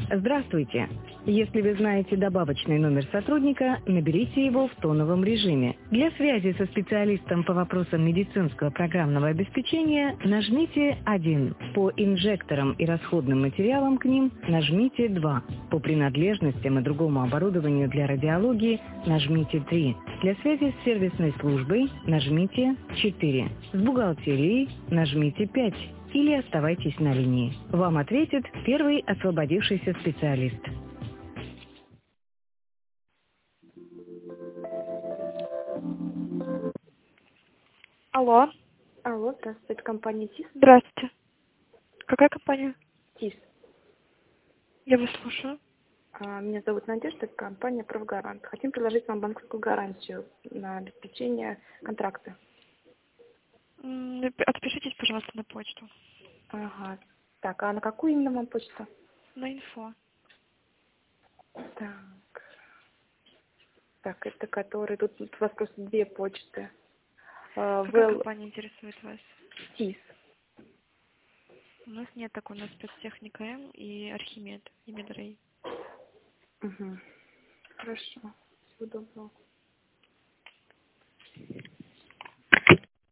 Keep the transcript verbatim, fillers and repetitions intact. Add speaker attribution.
Speaker 1: Здравствуйте. Если вы знаете добавочный номер сотрудника, наберите его в тоновом режиме. Для связи со специалистом по вопросам медицинского программного обеспечения нажмите один. По инжекторам и расходным материалам к ним нажмите два. По принадлежностям и другому оборудованию для радиологии нажмите три. Для связи с сервисной службой нажмите четыре. С бухгалтерией нажмите пять. Или оставайтесь на линии. Вам ответит первый освободившийся специалист.
Speaker 2: Алло.
Speaker 3: Алло, здравствуйте, это компания ТИС.
Speaker 2: Здравствуйте. Какая компания?
Speaker 3: ТИС.
Speaker 2: Я вас слушаю.
Speaker 3: А, Меня зовут Надежда, это компания «Правгарант». Хотим предложить вам банковскую гарантию на обеспечение контракта.
Speaker 2: М, Отпишитесь, пожалуйста, на почту.
Speaker 3: Ага. Так, а на какую именно вам почту?
Speaker 2: На инфо.
Speaker 3: Так. Так, это который... Тут, тут у вас просто две почты. А,
Speaker 2: Какая
Speaker 3: Well,
Speaker 2: компания интересует вас?
Speaker 3: ТИС.
Speaker 2: У нас нет такой, у нас спецтехника М и Архимед, и Медрей.
Speaker 3: Угу. Хорошо. Всего доброго.